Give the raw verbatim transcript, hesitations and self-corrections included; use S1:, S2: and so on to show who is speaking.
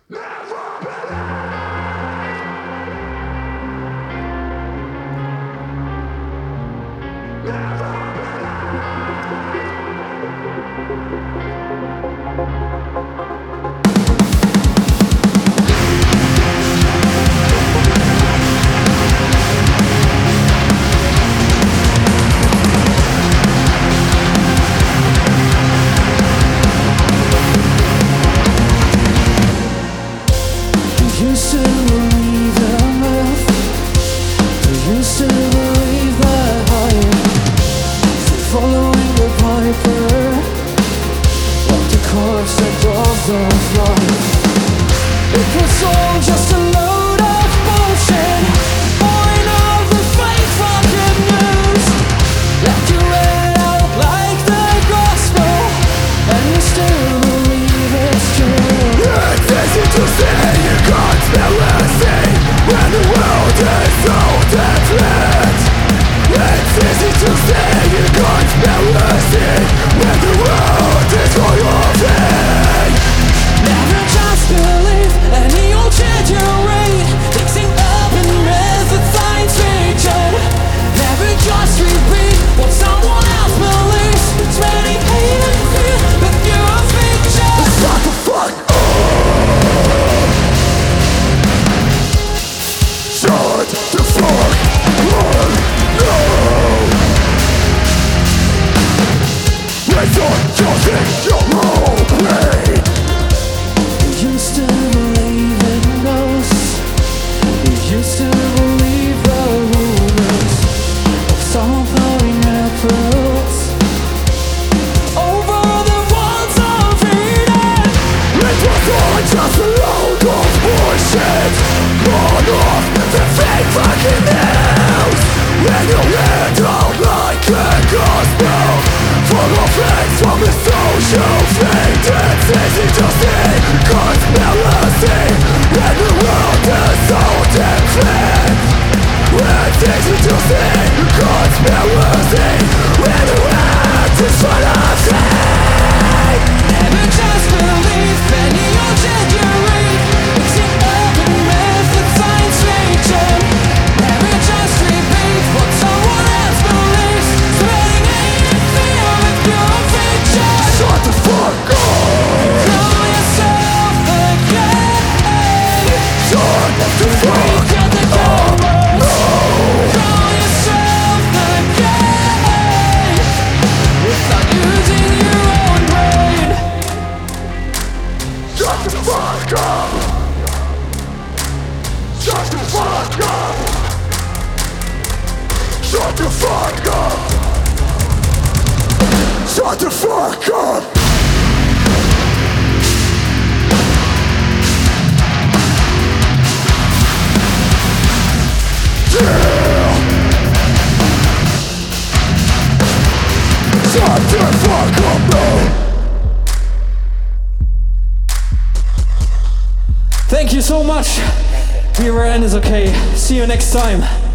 S1: Used to believe in love. I used to believe that I am following the piper, like the course that does not fly. It was all just a load of bullshit, born of the fake fucking news that you read out like the gospel, and you still believe it's true.
S2: It's easy to say you can't smell a thing when the world is so different. It's easy to say you can't smell a thing when the world is full of pain.
S1: Never just believe any old shit you read, mixing up in myth with science fiction. Never just repeat what someone else believes, spreading hate and fear with pure fiction.
S2: Shut the fuck up! Shut the fuck up! No! It's not just in your own brain.
S1: You used to believe in ghosts. You used to believe the rumors of some flowing apples over the walls of Eden.
S2: It was all just a load of bullshit, born of the fake fucking news. When you read out like a gospel, full of fakes from the social fate. It's easy to see, can't smell a thing when the world is so different. It's easy to see, can't smell a thing when the world is full of hate.
S1: Never just believe any old shit you read, mixing up in myth with science fiction. Never just repeat what someone else believes, spreading hate and fear with pure fiction.
S2: Shut the fuck up!
S1: Call yourself the gay.
S2: Shut the fuck
S1: Reach out the
S2: up!
S1: covers.
S2: No!
S1: Call yourself the gay without using your own brain.
S2: Shut the fuck up! Shut the fuck up! Shut the fuck up! Shut the fuck up! Yeah! Shut the fuck up now!
S1: Thank you so much. Your end is okay. See you next time.